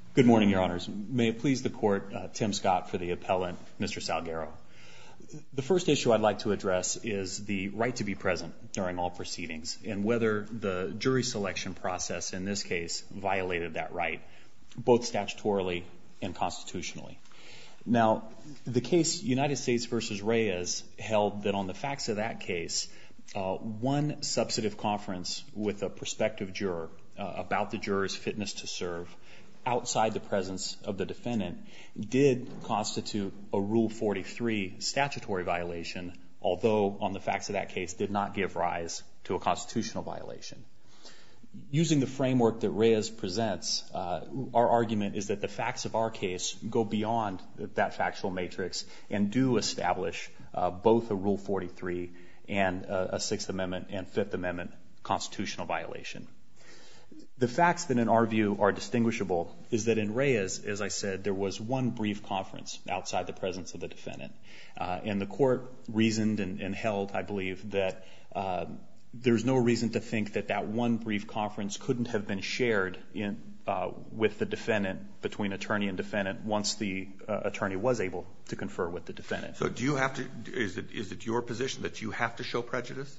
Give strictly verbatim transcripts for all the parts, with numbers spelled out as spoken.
Good morning, Your Honors. May it please the Court, uh, Tim Scott for the appellant, Mister Salguero. The first issue I'd like to address is the right to be present during all proceedings and whether the jury selection process in this case violated that right, both statutorily and constitutionally. Now, the case United States v. Reyes held that on the facts of that case, uh, one substantive conference with a prospective juror uh, about the juror's fitness to serve outside the presence of the defendant did constitute a Rule forty-three statutory violation, although on the facts of that case did not give rise to a constitutional violation. Using the framework that Reyes presents, uh, our argument is that the facts of our case go beyond that factual matrix and do establish uh, both a Rule forty-three and a, a Sixth Amendment and Fifth Amendment constitutional violation. The facts that in our view are distinguishable is that in Reyes, as I said, there was one brief conference outside the presence of the defendant. Uh, and the court reasoned and, and held, I believe, that uh, there's no reason to think that that one brief conference couldn't have been shared in, uh, with the defendant, between attorney and defendant, once the uh, attorney was able to confer with the defendant. So do you have to, is it, is it your position that you have to show prejudice?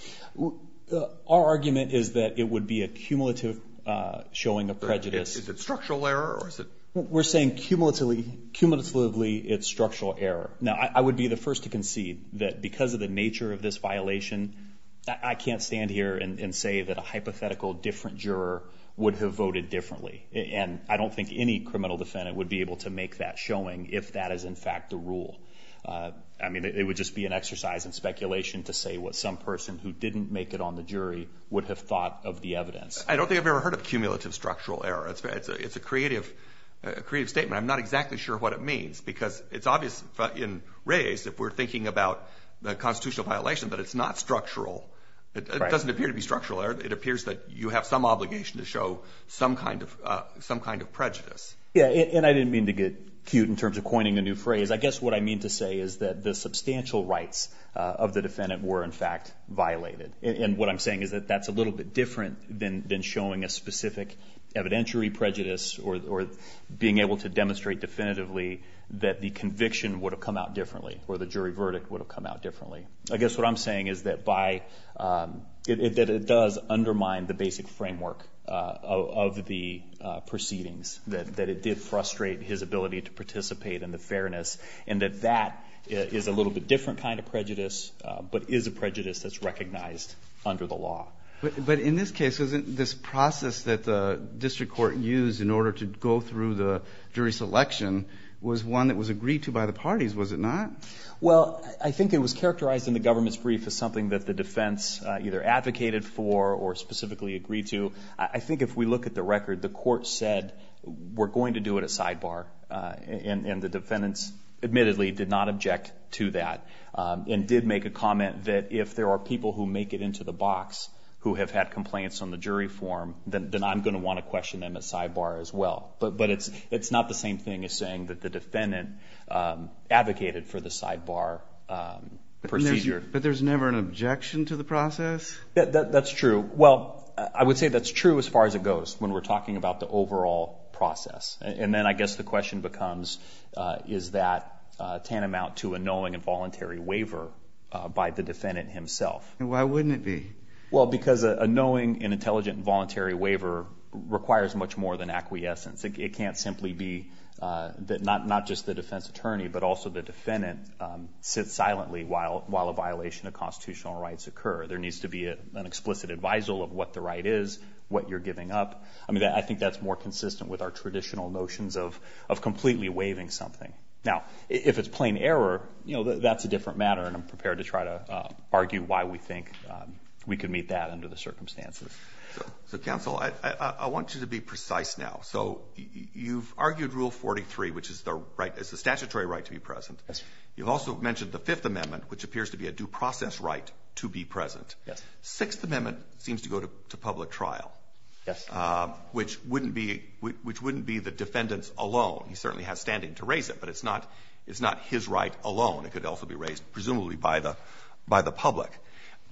Uh, our argument is that it would be a cumulative uh, showing of prejudice. Is it structural error or is it? We're saying cumulatively, cumulatively it's structural error. Now, I, I would be the first to concede that because of the nature of this violation, I, I can't stand here and, and say that a hypothetical different juror would have voted differently. And I don't think any criminal defendant would be able to make that showing if that is in fact the rule. Uh, I mean, it, it would just be an exercise in speculation to say what some person who didn't make it on the jury would have thought of the evidence. I don't think I've ever heard of cumulative structural error. It's, it's, a, it's a creative a creative statement. I'm not exactly sure what it means because it's obvious in Reyes, if we're thinking about the constitutional violation, that it's not structural. It, it right. doesn't appear to be structural error. It appears that you have some obligation to show some kind of uh, some kind of prejudice. Yeah, and, and I didn't mean to get cute in terms of coining a new phrase. I guess what I mean to say is that the substantial rights uh, of the defendant were in fact violated. And, and what I'm saying is that that's a little bit different than, than showing a specific evidentiary prejudice or, or being able to demonstrate definitively that the conviction would have come out differently or the jury verdict would have come out differently. I guess what I'm saying is that by um, it, it, that it does undermine the basic framework uh, of, of the uh, proceedings, that, that it did frustrate his ability to participate in the fairness, and that that is a little bit different kind of prejudice, uh, but is a prejudice that's recognized under the law. But, but in this case, isn't this process that the district court used in order to go through the jury selection was one that was agreed to by the parties, was it not? Well, I think it was characterized in the government's brief as something that the defense uh, either advocated for or specifically agreed to. I, I think if we look at the record, the court said we're going to do it at sidebar, uh, and, and the defendants admittedly did not object to that, um, and did make a comment that if there are people who make it into the box who have had complaints on the jury form, then, then I'm going to want to question them at sidebar as well. But but it's it's not the same thing as saying that the defendant um, advocated for the sidebar um, but procedure. There's, but there's never an objection to the process? That, that, that's true. Well, I would say that's true as far as it goes when we're talking about the overall process. And, and then I guess the question becomes, uh, is that uh, tantamount to a knowing and voluntary waiver uh, by the defendant himself? And why wouldn't it be? Well, because a, a knowing and intelligent and voluntary waiver requires much more than acquiescence. It, it can't simply be uh, that not not just the defense attorney, but also the defendant um, sits silently while while a violation of constitutional rights occur. There needs to be a, an explicit advisal of what the right is, what you're giving up. I mean, that, I think that's more consistent with our traditional notions of of completely waiving something. Now, if it's plain error, you know, th- that's a different matter, and I'm prepared to try to uh, argue why we think um, we could meet that under the circumstances. So, so counsel, I, I, I want you to be precise now. So y- you've argued Rule forty-three, which is the right, is the statutory right to be present. Yes. You've also mentioned the Fifth Amendment, which appears to be a due process right to be present. Yes. Sixth Amendment seems to go to, to public trial. Yes. Uh, which wouldn't be which wouldn't be the defendant's alone. He certainly has standing to raise it, but it's not it's not his right alone. It could also be raised presumably by the by the public.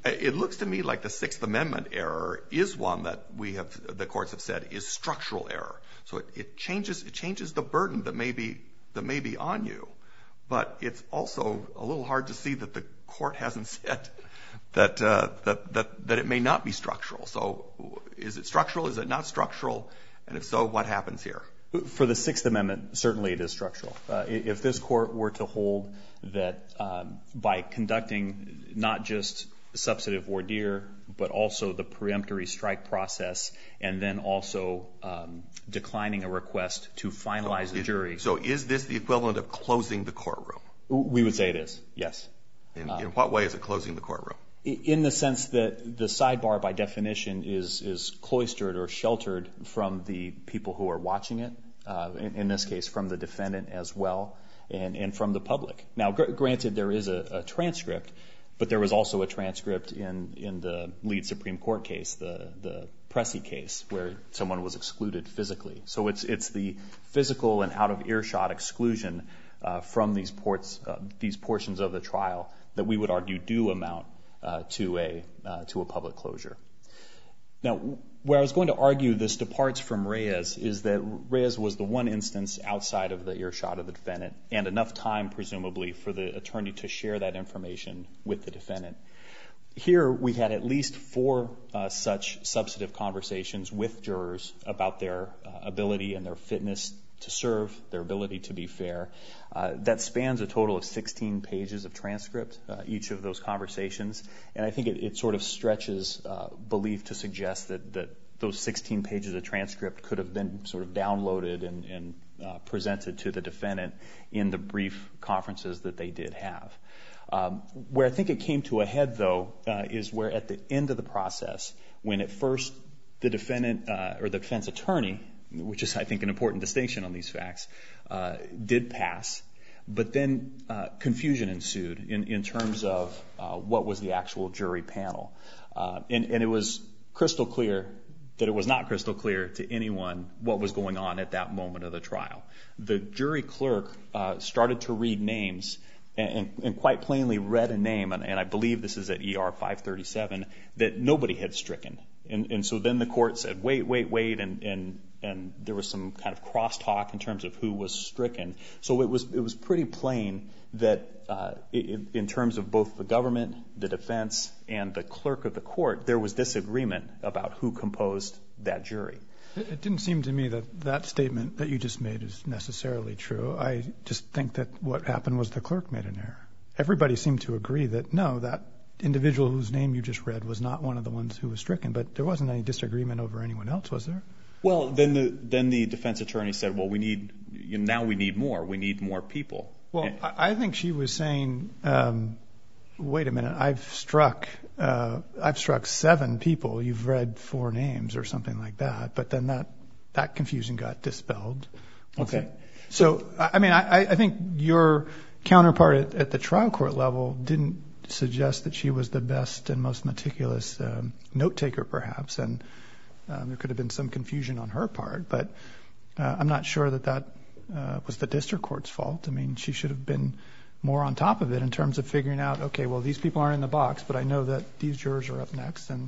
It looks to me like the Sixth Amendment error is one that we have, the courts have said, is structural error. So it, it changes it changes the burden that may be that may be on you, but it's also a little hard to see that the court hasn't said that uh, that that that it may not be structural. So is it structural? Is it not structural? And if so, what happens here? For the Sixth Amendment, certainly it is structural. Uh, if this court were to hold that um, by conducting not just substantive voir dire, but also the peremptory strike process, and then also um, declining a request to finalize so the it, jury. So is this the equivalent of closing the courtroom? We would say it is, yes. In, uh, in what way is it closing the courtroom? In the sense that the sidebar, by definition, is is cloistered or sheltered from the people who are watching it, uh, in, in this case from the defendant as well, and, and from the public. Now, gr- granted, there is a, a transcript, but there was also a transcript in, in the lead Supreme Court case, the, the Pressy case, where someone was excluded physically. So it's it's the physical and out of earshot exclusion uh, from these ports, uh, these portions of the trial that we would argue do amount Uh, to a uh, to a public closure. Now, where I was going to argue this departs from Reyes is that Reyes was the one instance outside of the earshot of the defendant, and enough time, presumably, for the attorney to share that information with the defendant. Here, we had at least four uh, such substantive conversations with jurors about their uh, ability and their fitness to serve, their ability to be fair. Uh, that spans a total of sixteen pages of transcript, uh, each of those conversations. And I think it, it sort of stretches uh, belief to suggest that, that those sixteen pages of transcript could have been sort of downloaded and, and uh, presented to the defendant in the brief conferences that they did have. Um, where I think it came to a head, though, uh, is where at the end of the process, when at first the defendant uh, or the defense attorney, which is, I think, an important distinction on these facts, uh, did pass. But then uh, confusion ensued in, in terms of uh, what was the actual jury panel. Uh, and, and it was crystal clear that it was not crystal clear to anyone what was going on at that moment of the trial. The jury clerk uh, started to read names and, and, and quite plainly read a name, and, and I believe this is at E R five thirty-seven, that nobody had stricken. And, and so then the court said, wait, wait, wait, and, and and there was some kind of crosstalk in terms of who was stricken. So it was it was pretty plain that uh, it, in terms of both the government, the defense, and the clerk of the court, there was disagreement about who composed that jury. It, it didn't seem to me that that statement that you just made is necessarily true. I just think that what happened was the clerk made an error. Everybody seemed to agree that, no, that individual whose name you just read was not one of the ones who was stricken, but there wasn't any disagreement over anyone else, was there? Well, then the then the defense attorney said, well, we need, you know, now we need more. We need more people. Well, and, I think she was saying, um, wait a minute, I've struck uh, I've struck seven people. You've read four names or something like that. But then that, that confusion got dispelled. Okay. So, I mean, I, I think your counterpart at, at the trial court level didn't suggest that she was the best and most meticulous um, note taker, perhaps, and um, there could have been some confusion on her part, but uh, I'm not sure that that uh, was the district court's fault. I mean, she should have been more on top of it in terms of figuring out, okay, well, these people aren't in the box, but I know that these jurors are up next, and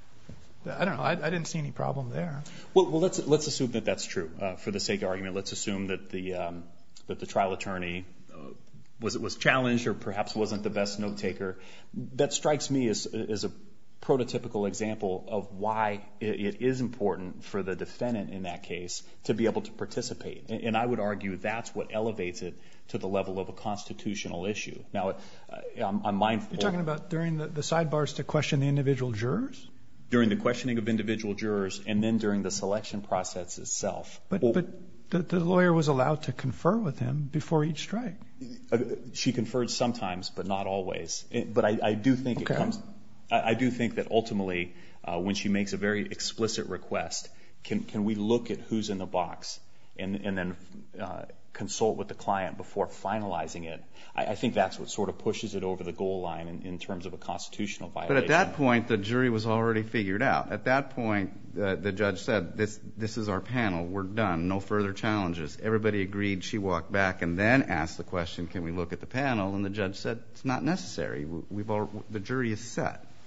I don't know, I, I didn't see any problem there. Well, well let's let's assume that that's true. Uh, for the sake of argument, let's assume that the um, that the trial attorney uh, was was challenged or perhaps wasn't the best note taker. That strikes me as as a prototypical example of why it, it is important for the defendant in that case to be able to participate. And, and I would argue that's what elevates it to the level of a constitutional issue. Now, uh, I'm, I'm mindful. You're talking about during the, the sidebars to question the individual jurors? During the questioning of individual jurors and then during the selection process itself. But, well, but the, the lawyer was allowed to confer with him before each strike. Uh, she conferred sometimes, but not always. It, but I, I do think okay. it comes... I do think that ultimately, uh, when she makes a very explicit request, can can we look at who's in the box and and then uh, consult with the client before finalizing it? I, I think that's what sort of pushes it over the goal line in, in terms of a constitutional violation. But at that point, the jury was already figured out. At that point, uh, the judge said, "This this is our panel. We're done. No further challenges." Everybody agreed. She walked back and then asked the question, "Can we look at the panel?" And the judge said, "It's not necessary. We've all, the jury is set."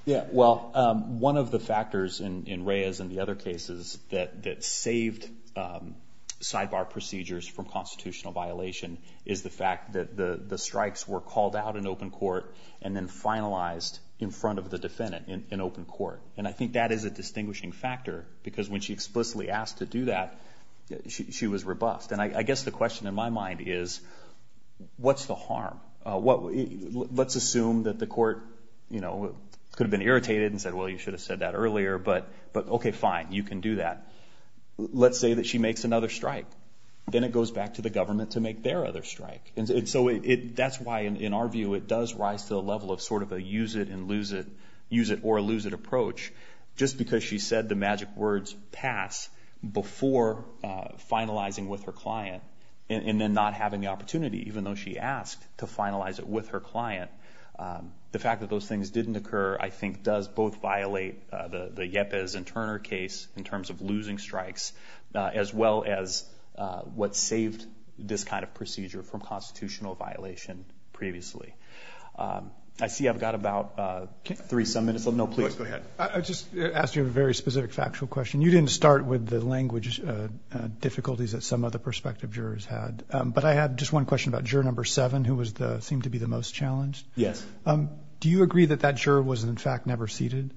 Yeah, well, um, one of the factors in, in Reyes and the other cases that, that saved um, sidebar procedures from constitutional violation is the fact that the, the strikes were called out in open court and then finalized in front of the defendant in, in open court. And I think that is a distinguishing factor, because when she explicitly asked to do that, she, she was rebuffed. And I, I guess the question in my mind is, what's the harm? Uh, what, let's assume that the court, you know, could have been irritated and said, well, you should have said that earlier, but, but okay, fine, you can do that. Let's say that she makes another strike. Then it goes back to the government to make their other strike. And, and so it, it, that's why, in, in our view, it does rise to the level of sort of a use it and lose it, use it or lose it approach. Just because she said the magic words pass before uh, finalizing with her client, and, and then not having the opportunity, even though she asked to finalize it with her client, um, the fact that those things didn't occur, I think, does both violate uh, the, the Yepes and Turner case in terms of losing strikes, uh, as well as uh, what saved this kind of procedure from constitutional violation previously. Um, I see I've got about uh, three some minutes left. No, please. Go ahead. I just asked you a very specific factual question. You didn't start with the language uh, uh, difficulties that some other prospective jurors had. Um, but I had just one question about juror number seven, who was the seemed to be the most challenged. Yes. Um, do you agree that that juror was, in fact, never seated?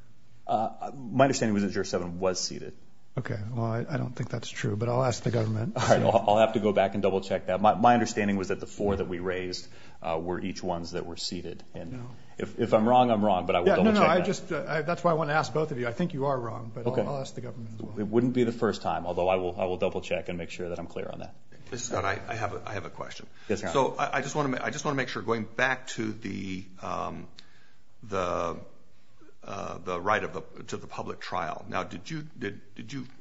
Uh, my understanding was that juror seven was seated. Okay. Well, I, I don't think that's true, but I'll ask the government. All right. I'll, I'll have to go back and double check that. My, my understanding was that the four that we raised uh, were each ones that were seated. And No. if, if I'm wrong, I'm wrong, but I will Yeah, double no, no. check I that. just uh, I, that's why I want to ask both of you. I think you are wrong, but Okay. I'll, I'll ask the government as well. It wouldn't be the first time, although I will I will double check and make sure that I'm clear on that. Mister Scott, I, I have a, I have a question. Yes, Your Honor. So I, I just want to I just want to make sure, going back to the um, the uh, the right of the to the public trial. Now, did you did did you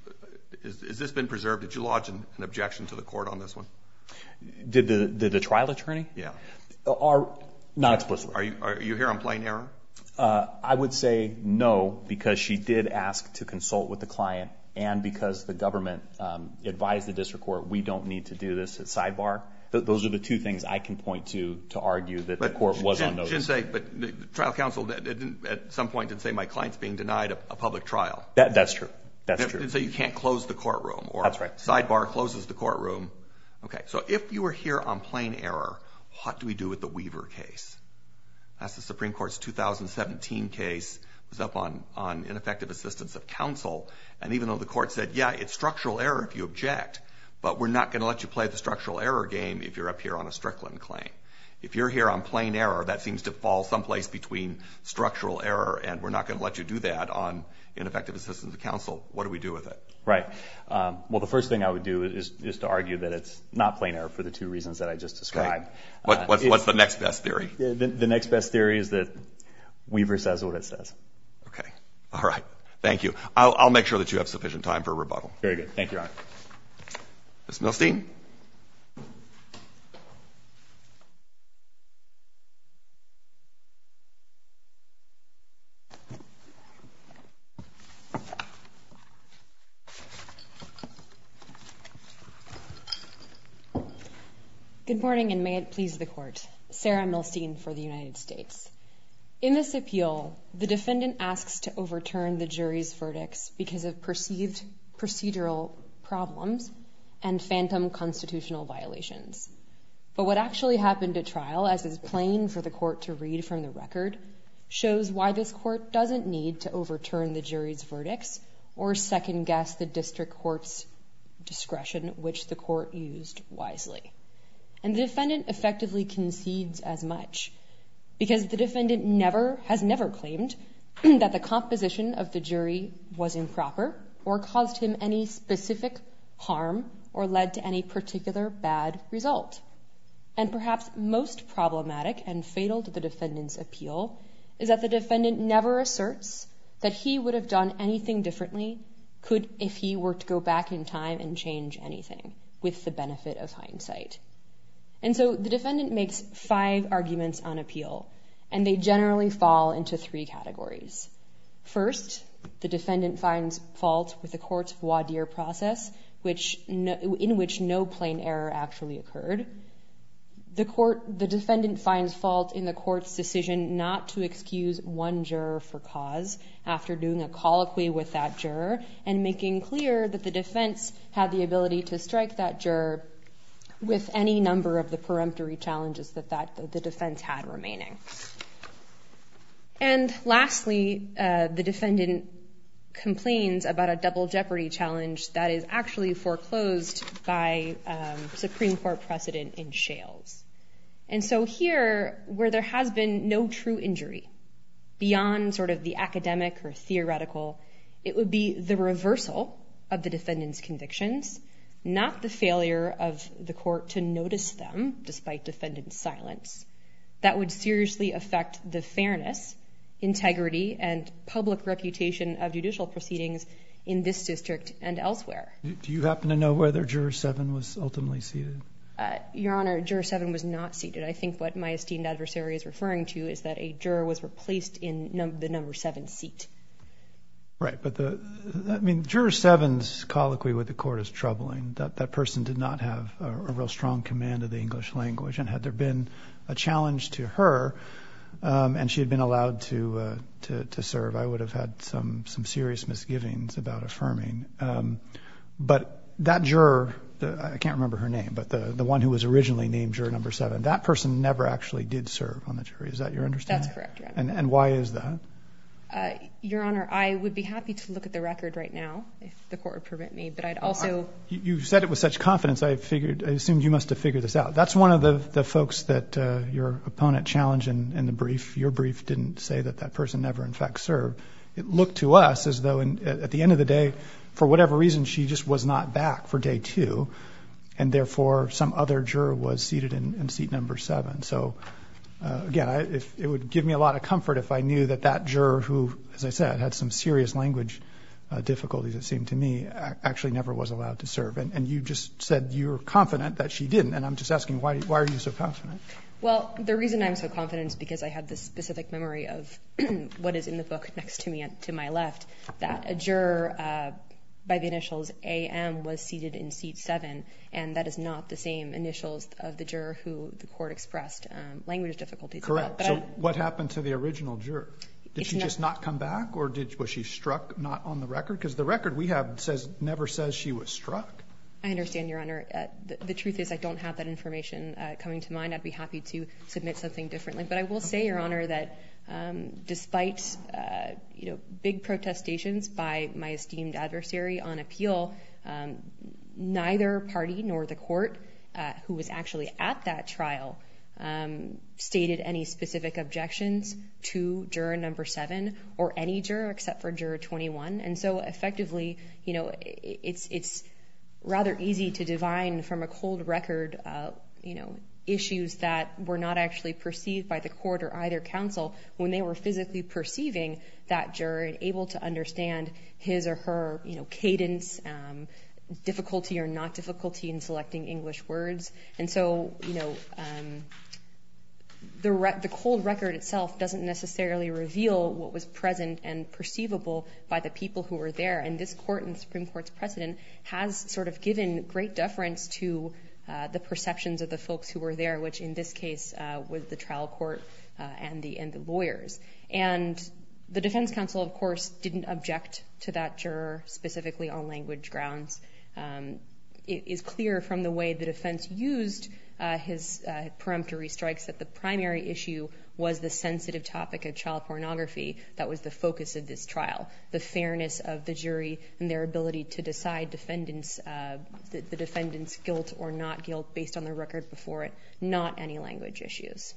is, is this been preserved? Did you lodge an, an objection to the court on this one? Did the did the trial attorney? Yeah. Are not explicitly. Are you are you here on plain error? Uh, I would say no, because she did ask to consult with the client, and because the government um, advised the district court we don't need to do this at sidebar. Th- those are the two things I can point to to argue that But the court was didn't, on notice. Didn't say, but the trial counsel didn't at some point didn't say my client's being denied a, a public trial. That, that's true. That's Didn't- true. Didn't say you can't close the courtroom, or That's right. sidebar closes the courtroom. Okay, so if you were here on plain error, what do we do with the Weaver case? That's the Supreme Court's two thousand seventeen case. It was up on, on ineffective assistance of counsel. And even though the court said, yeah, it's structural error if you object, but we're not going to let you play the structural error game if you're up here on a Strickland claim. If you're here on plain error, that seems to fall someplace between structural error and we're not going to let you do that on ineffective assistance of counsel. What do we do with it? Right. Um, well, the first thing I would do is, is to argue that it's not plain error for the two reasons that I just described. Okay. What, Uh, what's, it- what's the next best theory? The, the next best theory is that Weaver says what it says. Okay. All right. Thank you. I'll, I'll make sure that you have sufficient time for rebuttal. Very good. Thank you, Your Honor. Miz Milstein? Good morning, and may it please the Court. Sarah Milstein for the United States. In this appeal, the defendant asks to overturn the jury's verdicts because of perceived procedural problems and phantom constitutional violations. But what actually happened at trial, as is plain for the Court to read from the record, shows why this Court doesn't need to overturn the jury's verdicts or second-guess the district court's discretion, which the Court used wisely. And the defendant effectively concedes as much, because the defendant never has never claimed that the composition of the jury was improper or caused him any specific harm or led to any particular bad result. And perhaps most problematic and fatal to the defendant's appeal is that the defendant never asserts that he would have done anything differently could if he were to go back in time and change anything with the benefit of hindsight. And so the defendant makes five arguments on appeal, and they generally fall into three categories. First, the defendant finds fault with the court's voir dire process, which no, in which no plain error actually occurred. the court, the defendant finds fault in the court's decision not to excuse one juror for cause after doing a colloquy with that juror and making clear that the defense had the ability to strike that juror with any number of the peremptory challenges that, that, that the defense had remaining. And lastly, uh, the defendant complains about a double jeopardy challenge that is actually foreclosed by um, Supreme Court precedent in Shales. And so here, where there has been no true injury beyond sort of the academic or theoretical, it would be the reversal of the defendant's convictions, not the failure of the court to notice them despite defendant's silence. That would seriously affect the fairness, integrity, and public reputation of judicial proceedings in this district and elsewhere. Do you happen to know whether Juror seven was ultimately seated? Uh, Your Honor, Juror seven was not seated. I think what my esteemed adversary is referring to is that a juror was replaced in num- the number seven seat. Right, but the, I mean, Juror seven's colloquy with the court is troubling. That that person did not have a, a real strong command of the English language, and had there been a challenge to her, um, and she had been allowed to uh, to, to serve, I would have had some some serious misgivings about affirming. Um, but that juror, the, I can't remember her name, but the the one who was originally named juror number seven, that person never actually did serve on the jury. Is that your understanding? That's correct, Your Honor. And and why is that? Uh, Your Honor, I would be happy to look at the record right now, if the court would permit me, but I'd also... You, you said it with such confidence, I figured, I assumed you must have figured this out. That's one of the, the folks that uh, your opponent challenged in, in the brief. Your brief didn't say that that person never, in fact, served. It looked to us as though, in, at the end of the day, for whatever reason, she just was not back for day two, and therefore some other juror was seated in, in seat number seven. So... Uh, again, I, if, it would give me a lot of comfort if I knew that that juror who, as I said, had some serious language uh, difficulties, it seemed to me, a- actually never was allowed to serve. And, and you just said you're confident that she didn't, and I'm just asking, why, why are you so confident? Well, the reason I'm so confident is because I have this specific memory of what is in the book next to me and to my left, that a juror uh, by the initials A M was seated in seat seven, and that is not the same initials of the juror who the court expressed um, language difficulties Correct. about. But so I, what happened to the original juror? Did she not, just not come back, or did was she struck not on the record? Because the record we have says never says she was struck. I understand, Your Honor. Uh, the, the truth is I don't have that information uh, coming to mind. I'd be happy to submit something differently. But I will say, Your Honor, that um, despite uh, you know big protestations by my esteemed adversary on appeal, um, neither party nor the court uh, who was actually at that trial um, stated any specific objections to juror number seven or any juror except for juror twenty-one. And so effectively, you know, it, it's it's rather easy to divine from a cold record, uh, you know, issues that were not actually perceived by the court or either counsel when they were physically perceiving that juror and able to understand his or her, you know, cadence, um, difficulty or not difficulty in selecting English words. And so, you know, um, the re- the cold record itself doesn't necessarily reveal what was present and perceivable by the people who were there. And this court and the Supreme Court's precedent has sort of given great deference to uh, the perceptions of the folks who were there, which in this case uh, was the trial court uh, and the and the lawyers. And the defense counsel, of course, didn't object to that juror specifically on language grounds. Um, it is clear from the way the defense used Uh, his uh, peremptory strikes that the primary issue was the sensitive topic of child pornography that was the focus of this trial, the fairness of the jury and their ability to decide defendants, uh, the, the defendant's guilt or not guilt based on the record before it, not any language issues.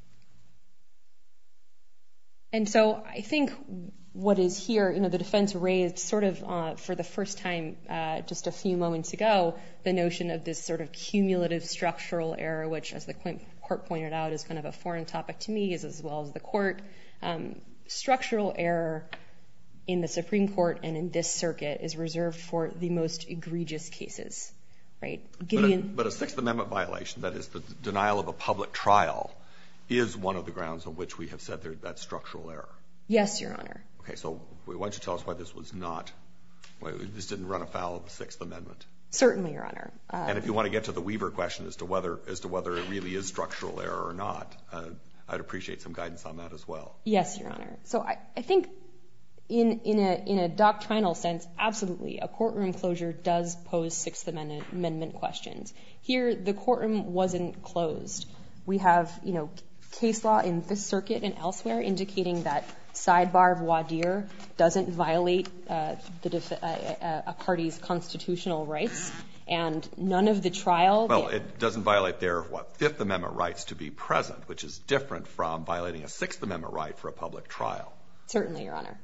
And so I think what is here, you know, the defense raised sort of uh, for the first time uh, just a few moments ago, the notion of this sort of cumulative structural error, which, as the court pointed out, is kind of a foreign topic to me as, as well as the court. Um, structural error in the Supreme Court and in this circuit is reserved for the most egregious cases, right? Gideon, but, a, but a Sixth Amendment violation, that is the denial of a public trial, is one of the grounds on which we have said there, that's structural error. Yes, Your Honor. Okay, so why don't you tell us why this was not this didn't run afoul of the Sixth Amendment. Certainly, Your Honor. Uh, and if you want to get to the Weaver question as to whether as to whether it really is structural error or not, uh, I'd appreciate some guidance on that as well. Yes, Your Honor. So I, I think in in a in a doctrinal sense, absolutely, a courtroom closure does pose Sixth Amendment, Amendment questions. Here, the courtroom wasn't closed. We have, you know, case law in this circuit and elsewhere indicating that sidebar voir dire doesn't violate uh, the def- uh, a party's constitutional rights, and none of the trial. Well, it doesn't violate their what Fifth Amendment rights to be present, which is different from violating a Sixth Amendment right for a public trial. Certainly, Your Honor.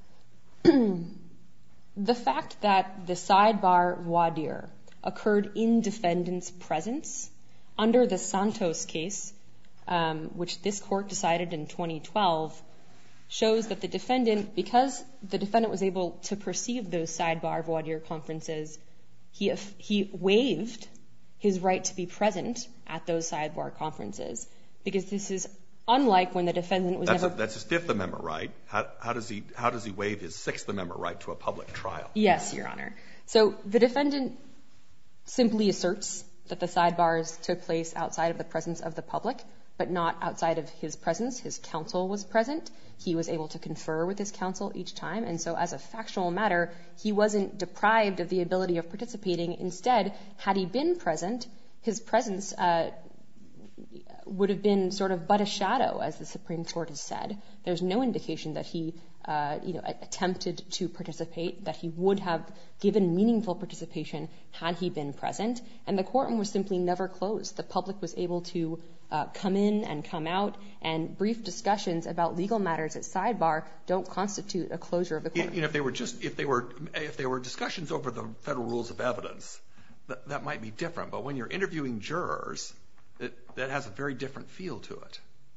The fact that the sidebar voir dire occurred in defendant's presence under the Santos case, um, which this court decided in twenty twelve, shows that the defendant, because the defendant was able to perceive those sidebar voir dire conferences, he he waived his right to be present at those sidebar conferences, because this is unlike when the defendant was that's never. A, that's his Fifth Amendment right. How, how does he how does he waive his Sixth Amendment right to a public trial? Yes, Your Honor. So the defendant simply asserts that the sidebars took place outside of the presence of the public, but not outside of his presence. His counsel was present. He was able to confer with his counsel each time. And so as a factual matter, he wasn't deprived of the ability of participating. Instead, had he been present, his presence uh, would have been sort of but a shadow, as the Supreme Court has said. There's no indication that he uh, you know, attempted to participate, that he would have given meaningful participation had he been present. And the courtroom was simply never closed. The public was able to Uh, come in and come out, and brief discussions about legal matters at sidebar don't constitute a closure of the court. You know, if they were just if they were if they were discussions over the federal rules of evidence, that, that might be different. But when you're interviewing jurors, it, that has a very different feel to it.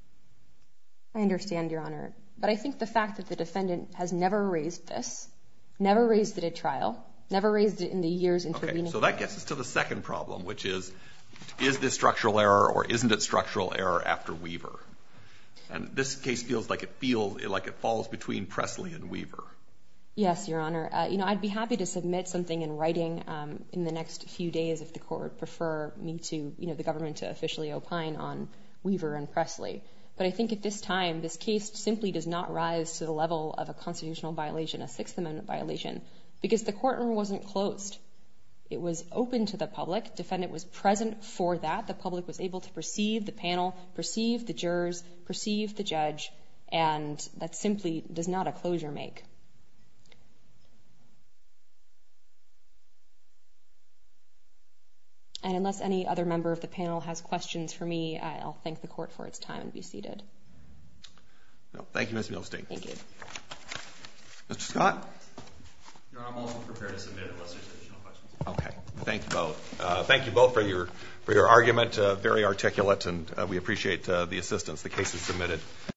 I understand, Your Honor, but I think the fact that the defendant has never raised this, never raised it at trial, never raised it in the years intervening. Okay, so that gets us to the second problem, which is, is this structural error or isn't it structural error after Weaver? And this case feels like it feels like it falls between Presley and Weaver. Yes, Your Honor. Uh, you know, I'd be happy to submit something in writing um, in the next few days if the court would prefer me to, you know, the government to officially opine on Weaver and Presley. But I think at this time, this case simply does not rise to the level of a constitutional violation, a Sixth Amendment violation, because the courtroom wasn't closed. It was open to the public. Defendant was present for that. The public was able to perceive the panel, perceive the jurors, perceive the judge, and that simply does not a closure make. And unless any other member of the panel has questions for me, I'll thank the court for its time and be seated. No, thank you, Miz Milstein. Thank you. Mister Scott? Your Honor, I'm also prepared to submit unless there's additional questions. Okay. Thank you both. Uh, thank you both for your for your argument. Uh, very articulate, and uh, we appreciate uh, the assistance. The case is submitted.